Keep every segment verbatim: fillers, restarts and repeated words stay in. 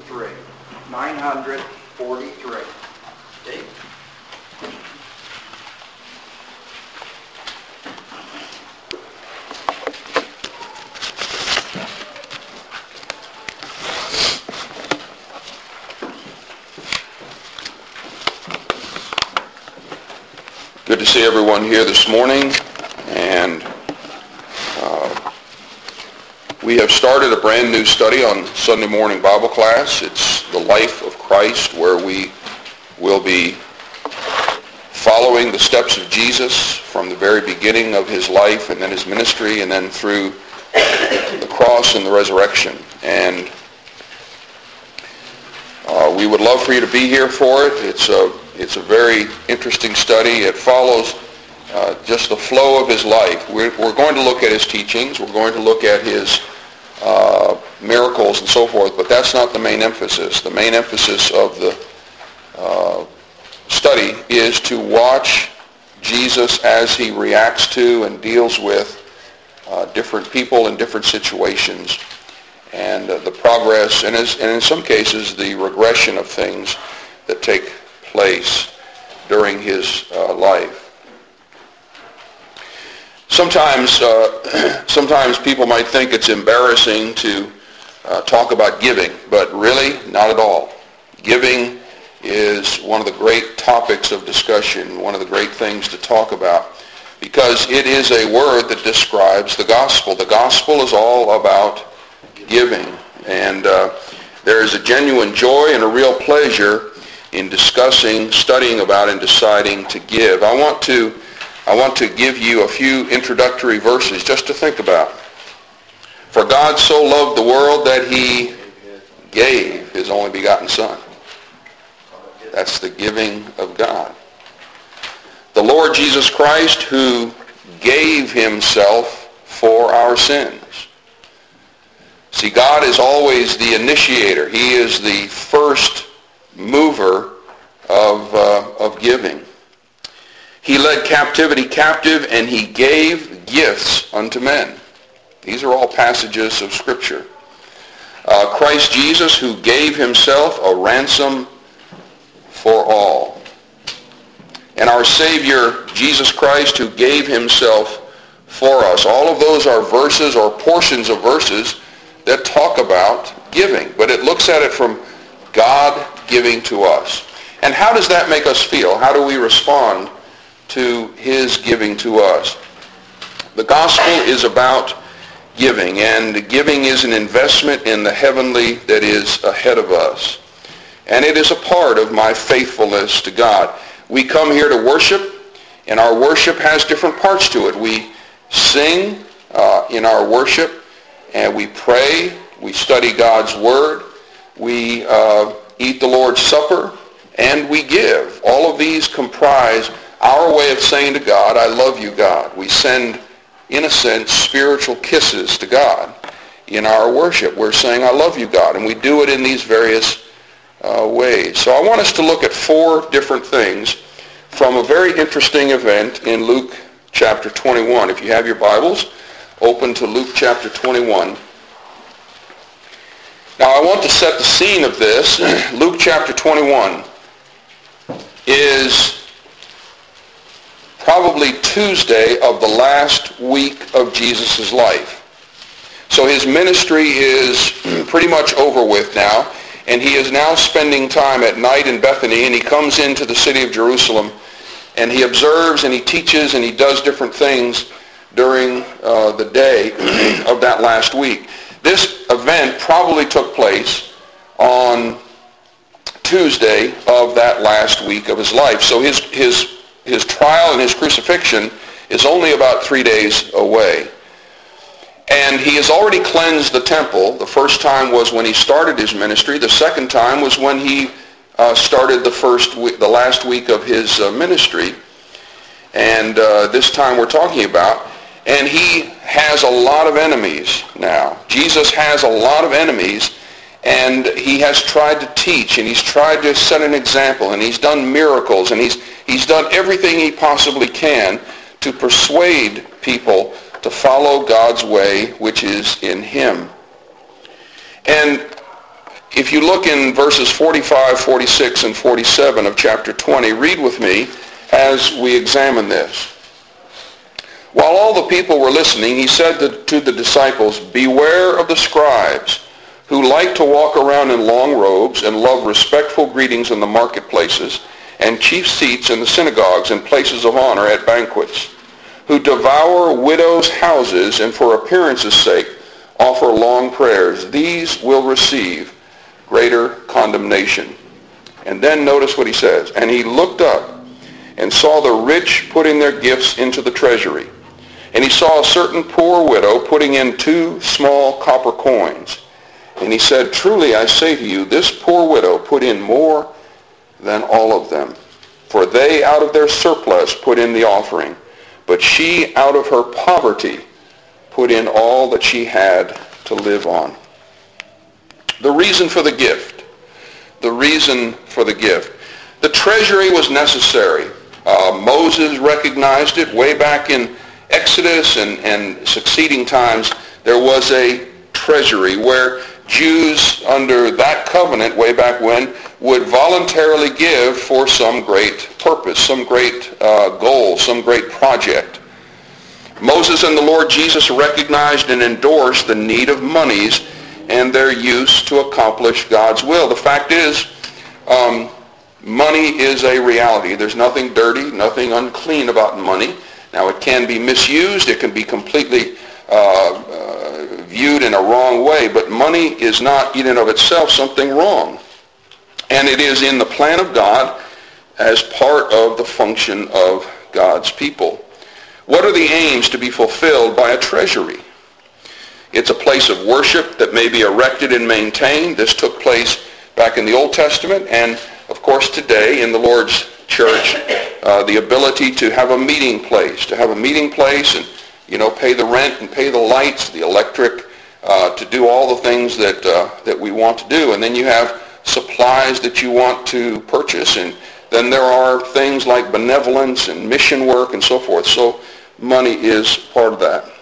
forty-three. nine hundred forty-three. Dave? Good to see everyone here this morning, and uh, we have started a brand new study on Sunday morning Bible class. It's the life of Christ, where we will be following the steps of Jesus from the very beginning of his life and then his ministry and then through the cross and the resurrection. And uh, we would love for you to be here for it. It's a It's a very interesting study. It follows uh, just the flow of his life. We're, we're going to look at his teachings. We're going to look at his uh, miracles and so forth, but that's not the main emphasis. The main emphasis of the uh, study is to watch Jesus as he reacts to and deals with uh, different people in different situations, and uh, the progress, and, as, and in some cases, the regression of things that take place during his uh, life. Sometimes, uh, sometimes people might think it's embarrassing to uh, talk about giving, but really, not at all. Giving is one of the great topics of discussion, one of the great things to talk about, because it is a word that describes the gospel. The gospel is all about giving, and uh, there is a genuine joy and a real pleasure in discussing, studying about, and deciding to give. I want to, I want to give you a few introductory verses just to think about. For God so loved the world that he gave his only begotten Son. That's the giving of God. The Lord Jesus Christ, who gave himself for our sins. See, God is always the initiator. He is the first mover of, uh, of giving. He led captivity captive, and he gave gifts unto men. These are all passages of Scripture. Uh, Christ Jesus, who gave himself a ransom for all. And our Savior, Jesus Christ, who gave himself for us. All of those are verses or portions of verses that talk about giving, but it looks at it from God giving to us. And how does that make us feel? How do we respond to his giving to us? The gospel is about giving, and giving is an investment in the heavenly that is ahead of us. And it is a part of my faithfulness to God. We come here to worship, and our worship has different parts to it. We sing uh, in our worship, and we pray, we study God's word, we uh, eat the Lord's Supper, and we give. All of these comprise our way of saying to God, I love you, God. We send, in a sense, spiritual kisses to God in our worship. We're saying, I love you, God, and we do it in these various uh, ways. So I want us to look at four different things from a very interesting event in Luke chapter twenty-one. If you have your Bibles, open to Luke chapter twenty-one. Now, I want to set the scene of this. Luke chapter twenty-one is probably Tuesday of the last week of Jesus' life. So his ministry is pretty much over with now, and he is now spending time at night in Bethany, and he comes into the city of Jerusalem, and he observes and he teaches and he does different things during uh, the day of that last week. This event probably took place on Tuesday of that last week of his life. So his his his trial and his crucifixion is only about three days away. And he has already cleansed the temple. The first time was when he started his ministry. The second time was when he uh, started the first week, the last week of his uh, ministry. And uh, this time we're talking about. And he has a lot of enemies now. Jesus has a lot of enemies, and he has tried to teach, and he's tried to set an example, and he's done miracles, and he's he's done everything he possibly can to persuade people to follow God's way, which is in him. And if you look in verses forty-five, forty-six, and forty-seven of chapter twenty, read with me as we examine this. While all the people were listening, he said to, to the disciples, "Beware of the scribes, who like to walk around in long robes and love respectful greetings in the marketplaces and chief seats in the synagogues and places of honor at banquets, who devour widows' houses and for appearance's sake offer long prayers. These will receive greater condemnation." And then notice what he says. "And he looked up and saw the rich putting their gifts into the treasury. And he saw a certain poor widow putting in two small copper coins. And he said, 'Truly I say to you, this poor widow put in more than all of them. For they out of their surplus put in the offering, but she out of her poverty put in all that she had to live on.'" The reason for the gift. The reason for the gift. The treasury was necessary. Uh, Moses recognized it way back in Exodus and, and succeeding times. There was a treasury where Jews under that covenant way back when would voluntarily give for some great purpose, some great uh, goal, some great project. Moses and the Lord Jesus recognized and endorsed the need of monies and their use to accomplish God's will. The fact is, um, money is a reality. There's nothing dirty, nothing unclean about money. Now, it can be misused. It can be completely uh, uh, viewed in a wrong way, but money is not in and of itself something wrong. And it is in the plan of God as part of the function of God's people. What are the aims to be fulfilled by a treasury? It's a place of worship that may be erected and maintained. This took place back in the Old Testament, and of course today in the Lord's church, uh, the ability to have a meeting place, to have a meeting place and, you know, pay the rent and pay the lights, the electric, uh, to do all the things that uh, that we want to do. And then you have supplies that you want to purchase, and then there are things like benevolence and mission work and so forth. So money is part of that.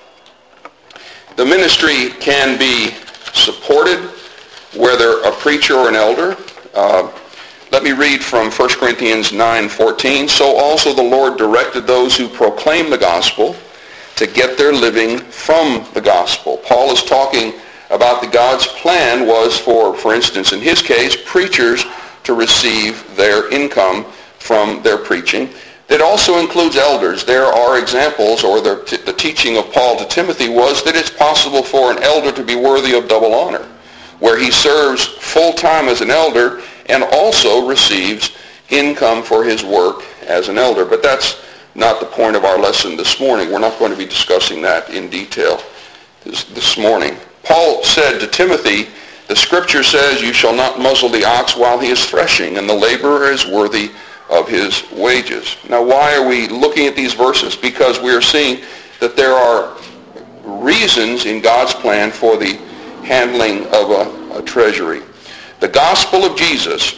The ministry can be supported, whether a preacher or an elder. Uh, let me read from First Corinthians nine fourteen. "So also the Lord directed those who proclaim the gospel to get their living from the gospel." Paul is talking about the God's plan was for, for instance, in his case, preachers to receive their income from their preaching. That also includes elders. There are examples, or the, the teaching of Paul to Timothy was that it's possible for an elder to be worthy of double honor, where he serves full-time as an elder and also receives income for his work as an elder. But that's not the point of our lesson this morning. We're not going to be discussing that in detail this, this morning. Paul said to Timothy, "The scripture says, 'You shall not muzzle the ox while he is threshing, and the laborer is worthy of his wages.'" Now, why are we looking at these verses? Because we are seeing that there are reasons in God's plan for the handling of a, a treasury. The gospel of Jesus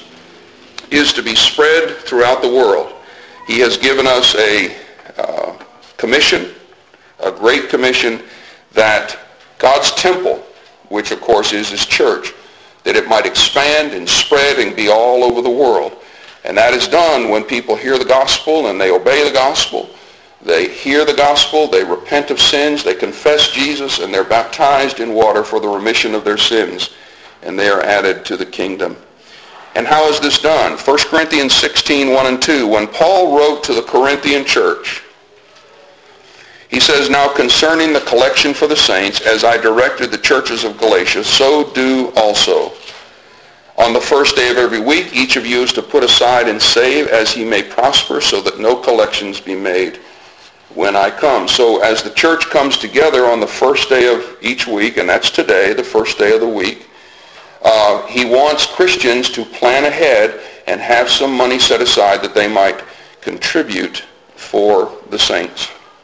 is to be spread throughout the world. He has given us a uh, commission, a great commission, that God's temple, which of course is his church, that it might expand and spread and be all over the world. And that is done when people hear the gospel and they obey the gospel. They hear the gospel, they repent of sins, they confess Jesus, and they're baptized in water for the remission of their sins, and they are added to the kingdom. And how is this done? First Corinthians sixteen, one and two. When Paul wrote to the Corinthian church, he says, "Now concerning the collection for the saints, as I directed the churches of Galatia, so do also. On the first day of every week, each of you is to put aside and save as he may prosper, so that no collections be made when I come." So as the church comes together on the first day of each week, and that's today, the first day of the week, uh, he wants Christians to plan ahead and have some money set aside that they might contribute for the saints.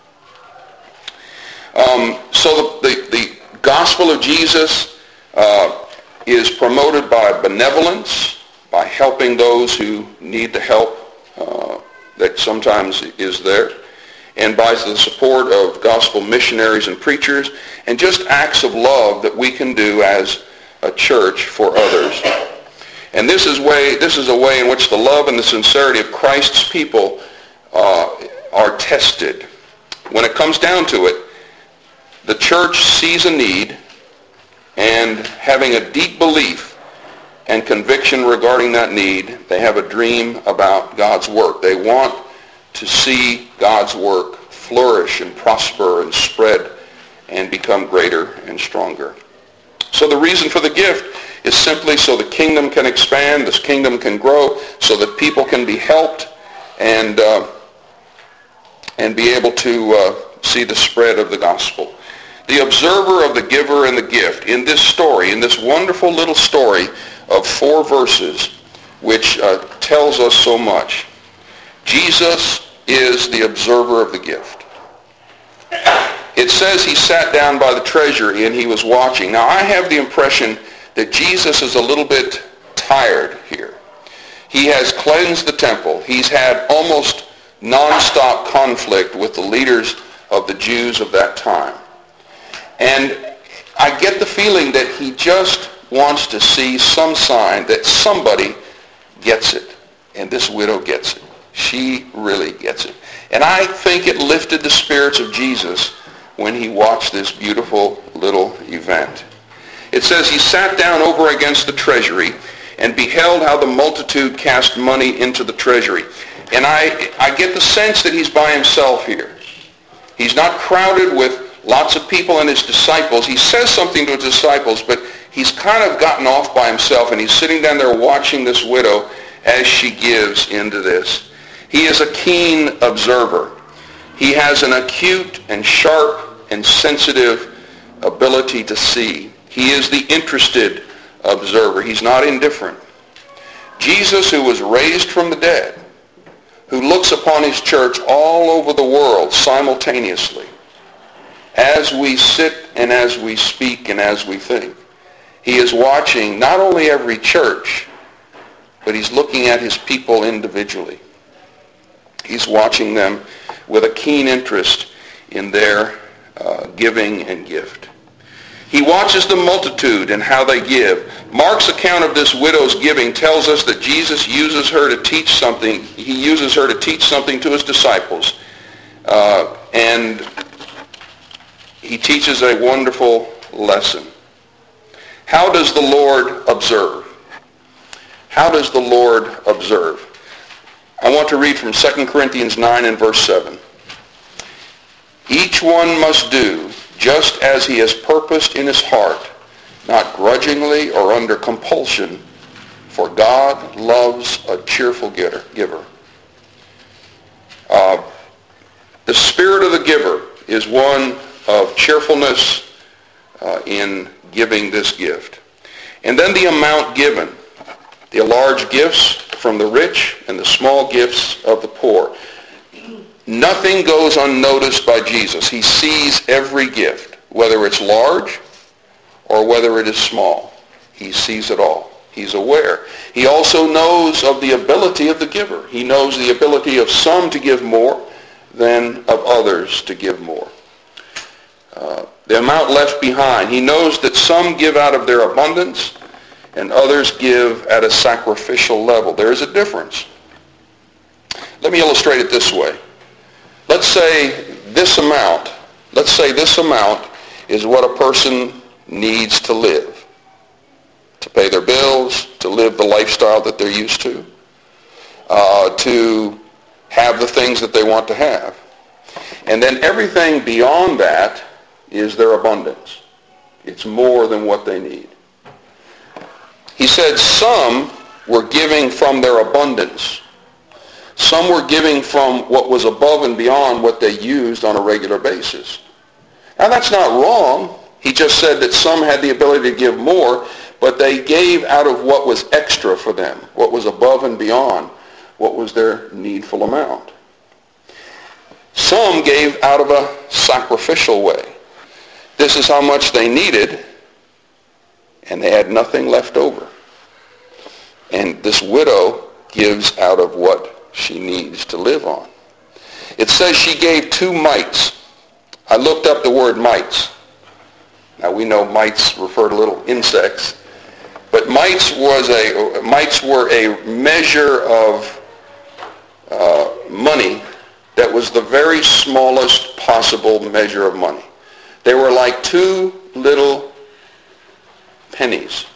Um, so the, the, the gospel of Jesus uh, is promoted by benevolence, by helping those who need the help uh, that sometimes is there, and by the support of gospel missionaries and preachers, and just acts of love that we can do as a church for others. And this is way this is a way in which the love and the sincerity of Christ's people uh, are tested. When it comes down to it, the church sees a need, and having a deep belief and conviction regarding that need, they have a dream about God's work. They want to see God's work flourish and prosper and spread and become greater and stronger. So the reason for the gift is simply so the kingdom can expand, this kingdom can grow, so that people can be helped and uh, and be able to uh, see the spread of the gospel. The observer of the giver and the gift in this story, in this wonderful little story of four verses, which uh, tells us so much. Jesus is the observer of the gift. It says he sat down by the treasury and he was watching. Now I have the impression that Jesus is a little bit tired here. He has cleansed the temple. He's had almost nonstop conflict with the leaders of the Jews of that time. And I get the feeling that he just wants to see some sign that somebody gets it. And this widow gets it. She really gets it. And I think it lifted the spirits of Jesus when he watched this beautiful little event. It says he sat down over against the treasury and beheld how the multitude cast money into the treasury. And I, I get the sense that he's by himself here. He's not crowded with lots of people and his disciples. He says something to his disciples, but he's kind of gotten off by himself, and he's sitting down there watching this widow as she gives into this. He is a keen observer. He has an acute and sharp and sensitive ability to see. He is the interested observer. He's not indifferent. Jesus, who was raised from the dead, who looks upon his church all over the world simultaneously, as we sit and as we speak and as we think. He is watching not only every church, but he's looking at his people individually. He's watching them with a keen interest in their uh, giving and gift. He watches the multitude and how they give. Mark's account of this widow's giving tells us that Jesus uses her to teach something. He uses her to teach something to his disciples. Uh, and he teaches a wonderful lesson. How does the Lord observe? How does the Lord observe? I want to read from Second Corinthians nine and verse seven. Each one must do just as he has purposed in his heart, not grudgingly or under compulsion, for God loves a cheerful giver. Uh, the spirit of the giver is one of cheerfulness uh, in giving this gift. And then the amount given, the large gifts from the rich and the small gifts of the poor. Nothing goes unnoticed by Jesus. He sees every gift, whether it's large or whether it is small. He sees it all. He's aware. He also knows of the ability of the giver. He knows the ability of some to give more than of others to give more. Uh, the amount left behind. He knows that some give out of their abundance and others give at a sacrificial level. There is a difference. Let me illustrate it this way. Let's say this amount, let's say this amount is what a person needs to live, to pay their bills, to live the lifestyle that they're used to, uh, to have the things that they want to have. And then everything beyond that is their abundance. It's more than what they need. He said some were giving from their abundance. Some were giving from what was above and beyond what they used on a regular basis. Now that's not wrong. He just said that some had the ability to give more, but they gave out of what was extra for them, what was above and beyond what was their needful amount. Some gave out of a sacrificial way. This is how much they needed, and they had nothing left over. And this widow gives out of what she needs to live on. It says she gave two mites. I looked up the word mites. Now we know mites refer to little insects But mites was a mites were a measure of uh, money that was the very smallest possible measure of money. They were like two little pennies.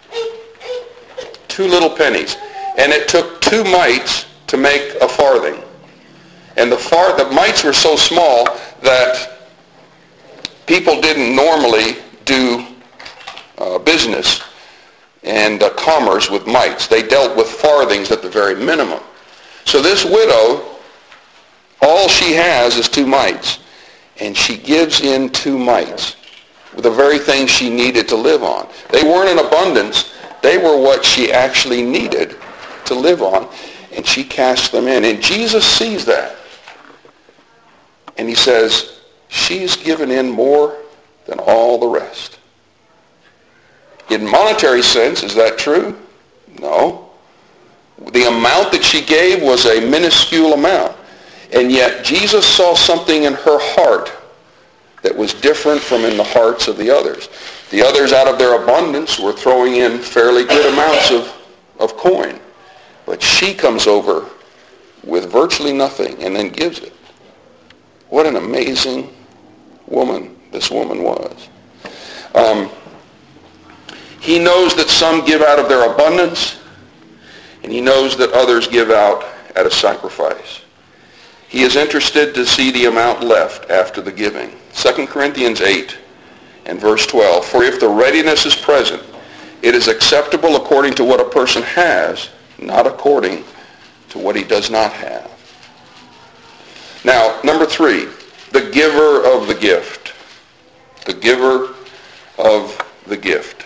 Two little pennies. And it took two mites to make a farthing. And the far the mites were so small that people didn't normally do uh, business and uh, commerce with mites. They dealt with farthings at the very minimum. So this widow, all she has is two mites, and she gives in two mites, the very thing she needed to live on. They weren't in abundance. They were what she actually needed to live on, and she cast them in. And Jesus sees that, and he says, she's given in more than all the rest. In monetary sense, is that true? No. The amount that she gave was a minuscule amount. And yet Jesus saw something in her heart that was different from in the hearts of the others. The others, out of their abundance, were throwing in fairly good amounts of, of coin. But she comes over with virtually nothing and then gives it. What an amazing woman this woman was. Um, he knows that some give out of their abundance, and he knows that others give out at a sacrifice. He is interested to see the amount left after the giving. Second Corinthians eight and verse twelve, for if the readiness is present, it is acceptable according to what a person has, not according to what he does not have. Now, number three, the giver of the gift. The giver of the gift.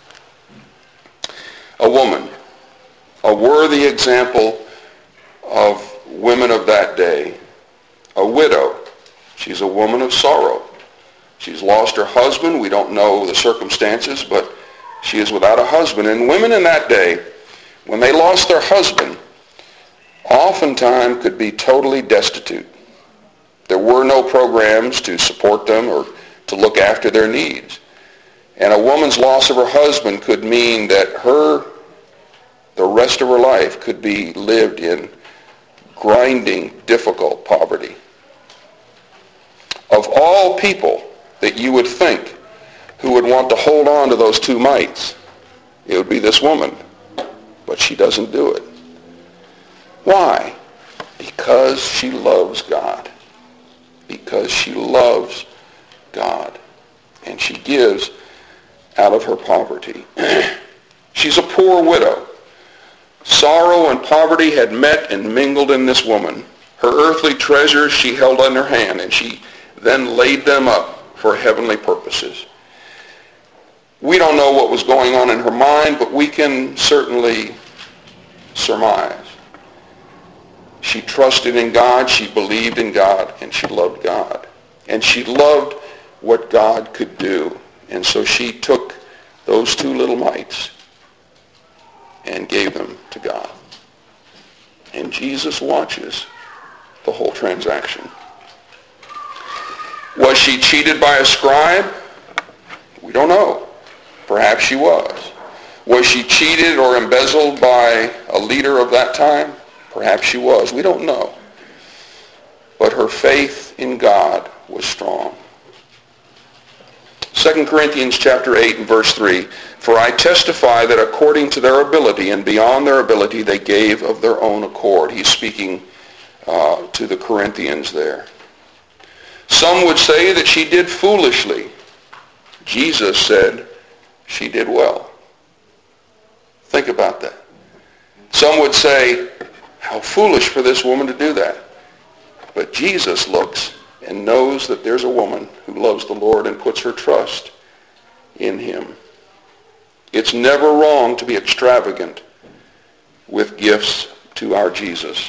A woman, a worthy example of women of that day. A widow. She's a woman of sorrow. She's lost her husband. We don't know the circumstances, but she is without a husband. And women in that day, when they lost their husband, oftentimes could be totally destitute. There were no programs to support them or to look after their needs. And a woman's loss of her husband could mean that her, the rest of her life could be lived in grinding, difficult poverty. Of all people that you would think who would want to hold on to those two mites, it would be this woman. But she doesn't do it. Why? Because she loves God. Because she loves God. And she gives out of her poverty. She's a poor widow. Sorrow and poverty had met and mingled in this woman. Her earthly treasures she held in her hand, and she then laid them up for heavenly purposes. We don't know what was going on in her mind, but we can certainly surmise. She trusted in God, she believed in God, and she loved God. And she loved what God could do. And so she took those two little mites and gave them to God. And Jesus watches the whole transaction. Was she cheated by a scribe? We don't know. Perhaps she was. Was she cheated or embezzled by a leader of that time? Perhaps she was. We don't know. But her faith in God was strong. Second Corinthians chapter eight and verse three, for I testify that according to their ability and beyond their ability they gave of their own accord. He's speaking uh, to the Corinthians there. Some would say that she did foolishly. Jesus said she did well. Think about that. Some would say, how foolish for this woman to do that. But Jesus looks and knows that there's a woman who loves the Lord and puts her trust in him. It's never wrong to be extravagant with gifts to our Jesus.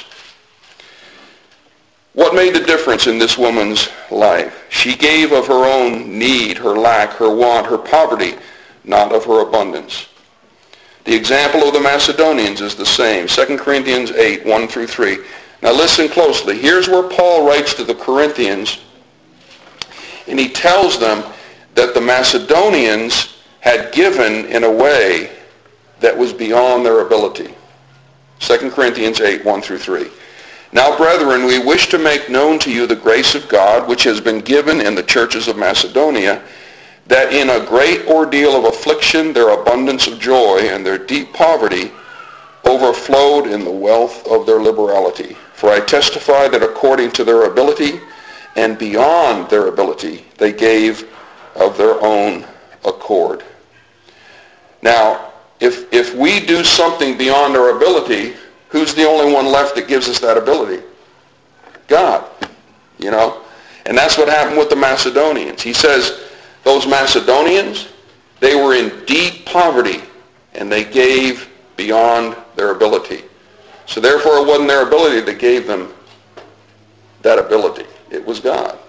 What made the difference in this woman's life? She gave of her own need, her lack, her want, her poverty, not of her abundance. The example of the Macedonians is the same. Second Corinthians eight, one through three. Now listen closely. Here's where Paul writes to the Corinthians, and he tells them that the Macedonians had given in a way that was beyond their ability. Second Corinthians eight, one through three. Now, brethren, we wish to make known to you the grace of God, which has been given in the churches of Macedonia, that in a great ordeal of affliction their abundance of joy and their deep poverty overflowed in the wealth of their liberality. For I testify that according to their ability and beyond their ability, they gave of their own accord. Now, if if we do something beyond our ability, who's the only one left that gives us that ability? God, you know? And that's what happened with the Macedonians. He says, those Macedonians, they were in deep poverty, and they gave beyond their ability. So therefore, it wasn't their ability that gave them that ability. It was God.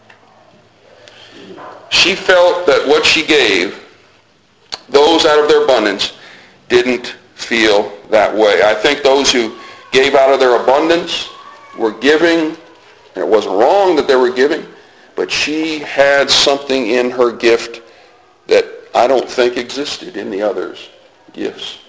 She felt that what she gave, those out of their abundance didn't feel that way. I think those who gave out of their abundance were giving, and it wasn't wrong that they were giving, but she had something in her gift that I don't think existed in the others' gifts.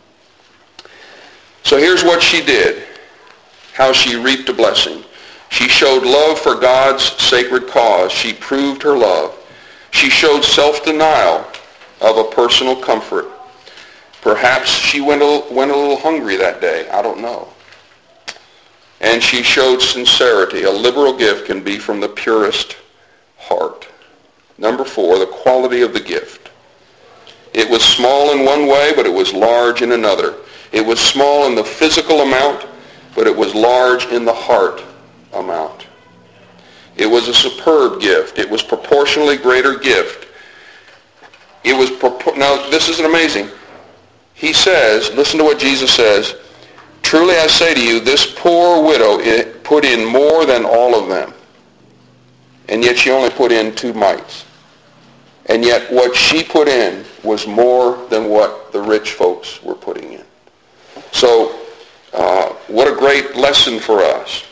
So here's what she did, how she reaped a blessing. She showed love for God's sacred cause. She proved her love. She showed self-denial of a personal comfort. Perhaps she went a, went a little hungry that day. I don't know. And she showed sincerity. A liberal gift can be from the purest heart. Number four, the quality of the gift. It was small in one way, but it was large in another. It was small in the physical amount, but it was large in the heart amount. It was a superb gift. It was proportionally greater gift. It was, propor- now this is amazing. He says, listen to what Jesus says, truly I say to you, this poor widow put in more than all of them. And yet she only put in two mites. And yet what she put in was more than what the rich folks were putting in. So, uh, what a great lesson for us.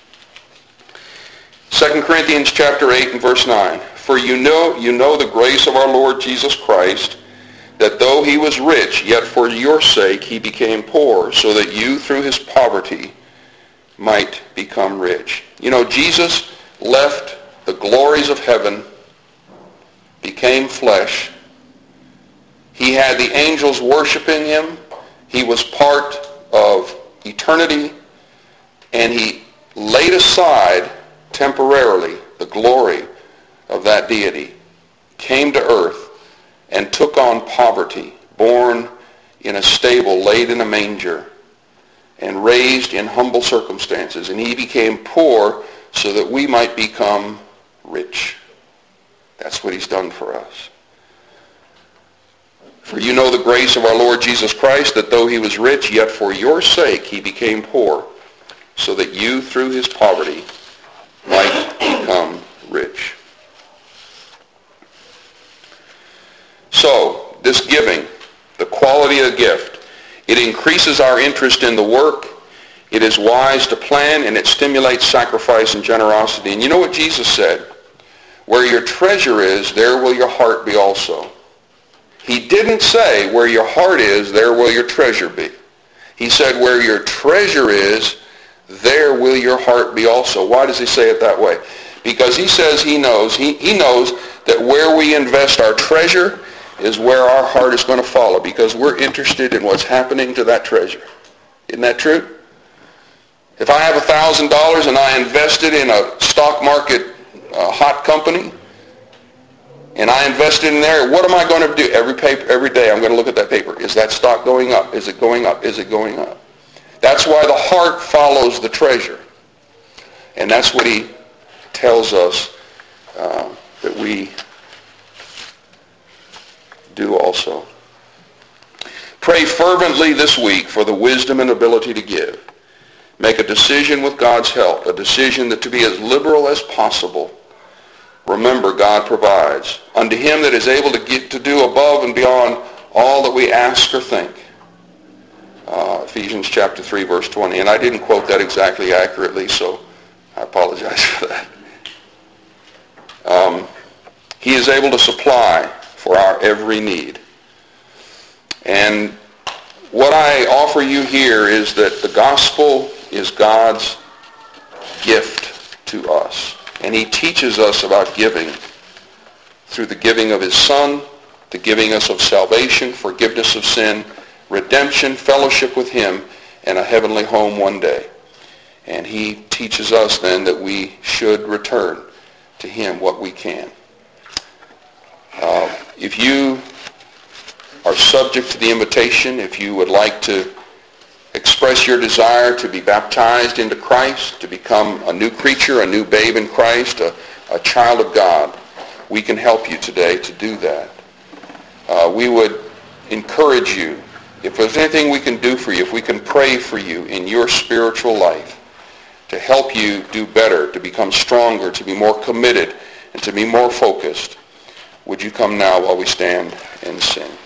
Second Corinthians chapter eight and verse nine. For you know, you know the grace of our Lord Jesus Christ, that though he was rich, yet for your sake he became poor, so that you through his poverty might become rich. You know, Jesus left the glories of heaven, became flesh. He had the angels worshiping him. He was part of eternity, and he laid aside temporarily the glory of that deity, came to earth, and took on poverty, born in a stable, laid in a manger, and raised in humble circumstances. And he became poor so that we might become rich. That's what he's done for us. For you know the grace of our Lord Jesus Christ, that though he was rich, yet for your sake he became poor, so that you through his poverty might become rich. So, this giving, the quality of the gift, it increases our interest in the work. It is wise to plan, and it stimulates sacrifice and generosity. And you know what Jesus said? Where your treasure is, there will your heart be also. He didn't say where your heart is, there will your treasure be. He said where your treasure is, there will your heart be also. Why does he say it that way? Because he says he knows, he, he knows that where we invest our treasure is where our heart is going to follow, because we're interested in what's happening to that treasure. Isn't that true? If I have one thousand dollars and I invest it in a stock market uh, hot company, and I invested in there, what am I going to do? Every paper, every day I'm going to look at that paper. Is that stock going up? Is it going up? Is it going up? That's why the heart follows the treasure. And that's what he tells us uh, that we do also. Pray fervently this week for the wisdom and ability to give. Make a decision with God's help, a decision that to be as liberal as possible. Remember, God provides. Unto him that is able to get to do above and beyond all that we ask or think. Uh, Ephesians chapter three, verse twenty. And I didn't quote that exactly accurately, so I apologize for that. Um, he is able to supply for our every need. And what I offer you here is that the gospel is God's gift to us. And he teaches us about giving through the giving of his Son, the giving us of salvation, forgiveness of sin, redemption, fellowship with him, and a heavenly home one day. And he teaches us then that we should return to him what we can. Uh, if you are subject to the invitation, if you would like to express your desire to be baptized into Christ, to become a new creature, a new babe in Christ, a, a child of God, we can help you today to do that. Uh, we would encourage you, if there's anything we can do for you, if we can pray for you in your spiritual life, to help you do better, to become stronger, to be more committed, and to be more focused, would you come now while we stand and sing?